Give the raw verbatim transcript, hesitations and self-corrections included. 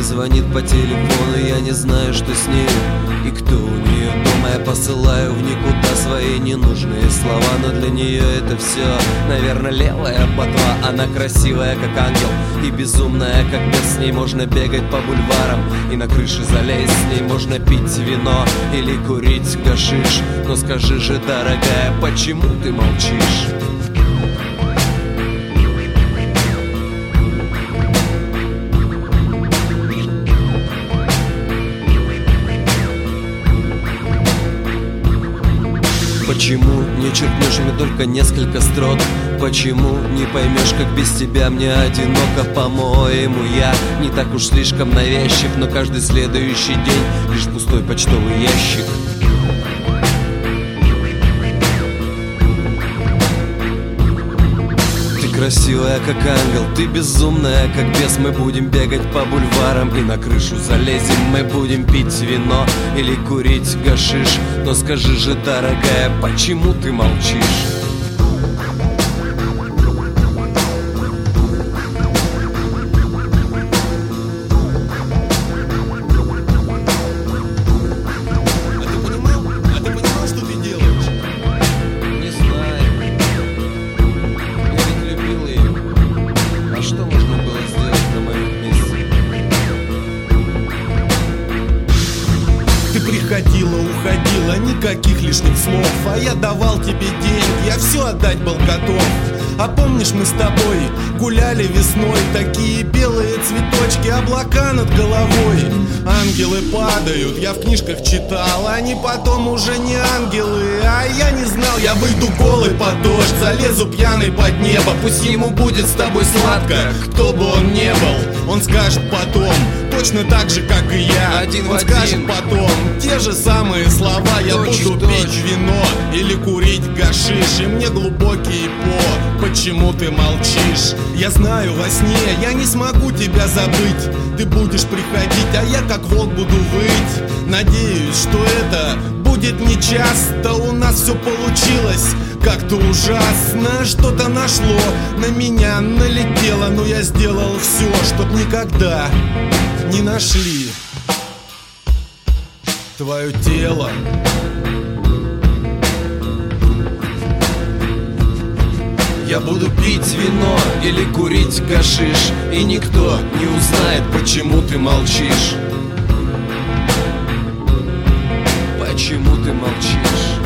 звонит по телефону, я не знаю, что с ней и кто у нее дома. Я посылаю в никуда свои ненужные слова, но для нее это все, наверное, левая ботва. Она красивая, как ангел, и безумная, как бес. С ней можно бегать по бульварам и на крыше залезть. С ней можно пить вино или курить гашиш. Но скажи же, дорогая, почему ты молчишь? Почему не черкнешь мне только несколько строк? Почему не поймешь, как без тебя мне одиноко? По-моему, я не так уж слишком навязчив, но каждый следующий день лишь пустой почтовый ящик. Красивая, как ангел, ты безумная, как бес. Мы будем бегать по бульварам и на крышу залезем. Мы будем пить вино или курить гашиш. Но скажи же, дорогая, почему ты молчишь? Приходила, уходила, никаких лишних слов. А я давал тебе деньги, я все отдать был готов. А помнишь, мы с тобой гуляли весной, такие белые цветочки, облака над головой. Ангелы падают, я в книжках читал, они потом уже не ангелы. А я не знал, я выйду голый под дождь, залезу пьяный под небо. Пусть ему будет с тобой сладко, кто бы он не был. Он скажет потом, точно так же, как и я. Один в Он один. скажет потом те же самые слова. Я Точь буду в пить точь. вино или курить гашиш, и мне глубокий по. Почему ты молчишь? Я знаю, во сне я не смогу тебя забыть. Ты будешь приходить, а я как волк буду выть. Надеюсь, что это будет не часто. У нас все получилось как-то ужасно. Что-то нашло, на меня налетело, но я сделал все, чтоб никогда не нашли твое тело. Я буду пить вино или курить гашиш, и никто не узнает, почему ты молчишь. Почему ты молчишь?